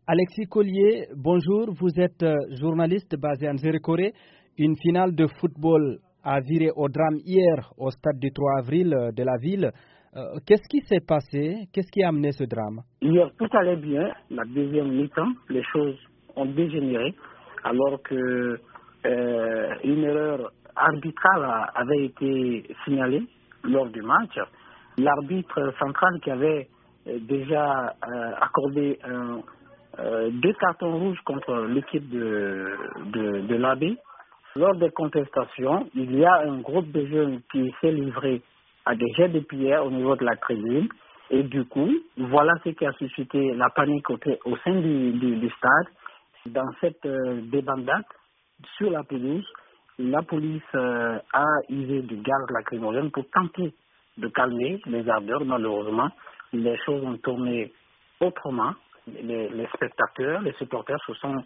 Alexis Collier, bonjour. Vous êtes journaliste basé en Zérekoré. Une finale de football a viré au drame hier au stade du 3 avril de la ville. Qu'est-ce qui s'est passé? Qu'est-ce qui a amené ce drame? Hier, tout allait bien. La deuxième mi-temps, les choses ont dégénéré alors que une erreur arbitrale avait été signalée lors du match. L'arbitre central qui avait déjà accordé deux cartons rouges contre l'équipe de l'AB. Lors des contestations, il y a un groupe de jeunes qui s'est livré à des jets de pierre au niveau de la tribune. Et du coup, voilà ce qui a suscité la panique au sein du stade. Dans cette débandade sur la pelouse, la police a usé du gaz lacrymogène pour tenter de calmer les ardeurs. Malheureusement, les choses ont tourné autrement. Les spectateurs, les supporters se sont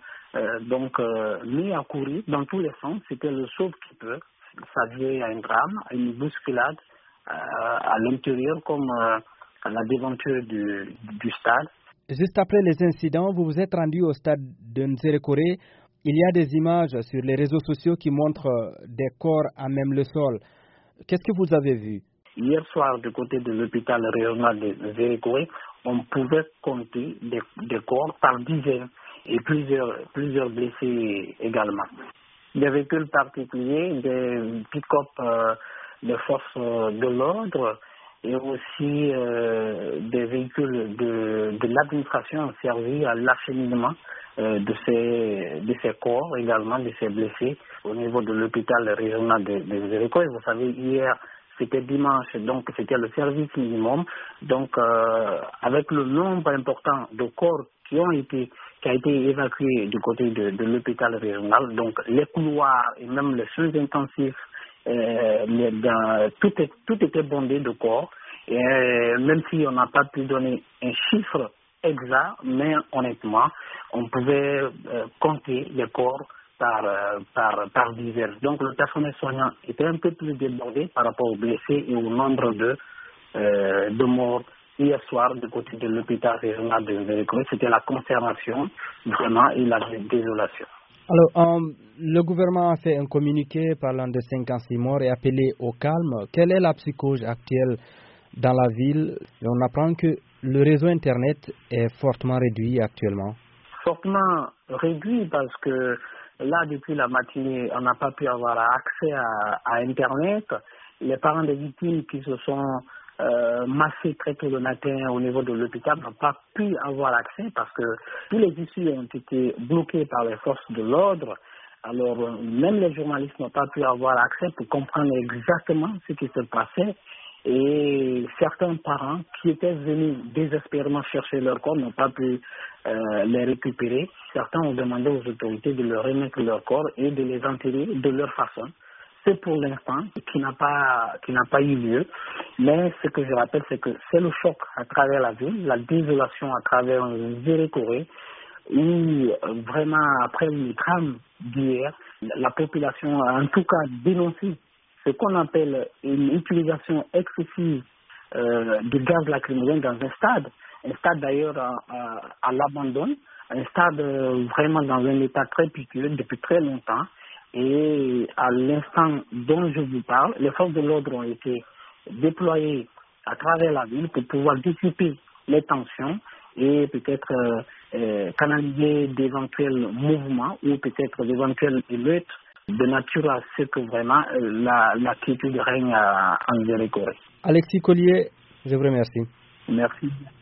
mis à courir dans tous les sens. C'était le sauve qui peut. Ça vient à un drame, à une bousculade à l'intérieur comme à la devanture du stade. Juste après les incidents, vous vous êtes rendu au stade de Nzerekoré. Il y a des images sur les réseaux sociaux qui montrent des corps à même le sol. Qu'est-ce que vous avez vu? Hier soir, du côté de l'hôpital régional de Zérekoré, on pouvait compter des corps par dizaines et plusieurs blessés également. Des véhicules particuliers, des pick-up des forces de l'ordre et aussi des véhicules de l'administration ont servi à l'acheminement de ces corps, également de ces blessés au niveau de l'hôpital régional de Zérekoré. Vous savez, hier, c'était dimanche, donc c'était le service minimum. Donc, avec le nombre important de corps qui a été évacué du côté de l'hôpital régional, donc les couloirs et même les soins intensifs, tout était bondé de corps. Et même si on n'a pas pu donner un chiffre exact, mais honnêtement, on pouvait compter les corps par dizaines. Donc le personnel soignant était un peu plus débordé par rapport aux blessés et au nombre de morts hier soir du côté de l'hôpital régional de Zérekoré. C'était la consternation vraiment et la désolation. Alors, le gouvernement a fait un communiqué parlant de 56 morts et appelé au calme. Quelle est la psychose actuelle dans la ville? On apprend que le réseau Internet est fortement réduit actuellement. Fortement réduit parce que là, depuis la matinée, on n'a pas pu avoir accès à Internet. Les parents des victimes qui se sont massés très tôt le matin au niveau de l'hôpital n'ont pas pu avoir accès parce que tous les issues ont été bloqués par les forces de l'ordre. Alors, même les journalistes n'ont pas pu avoir accès pour comprendre exactement ce qui se passait. Et certains parents qui étaient venus désespérément chercher leur corps n'ont pas pu les récupérer. Certains ont demandé aux autorités de leur remettre leur corps et de les enterrer de leur façon. C'est pour l'instant qui n'a pas eu lieu. Mais ce que je rappelle, c'est que c'est le choc à travers la ville, la désolation à travers Zérekoré, où vraiment après le drame d'hier, la population a en tout cas dénoncé ce qu'on appelle une utilisation excessive de gaz lacrymogène dans un stade d'ailleurs à l'abandon, un stade vraiment dans un état très piqueux depuis très longtemps. Et à l'instant dont je vous parle, les forces de l'ordre ont été déployées à travers la ville pour pouvoir dissiper les tensions et peut-être canaliser d'éventuels mouvements ou peut-être d'éventuelles émeutes de nature à ce que vraiment la quiétude règne en Zérekoré. Alexis Collier, je vous remercie. Merci.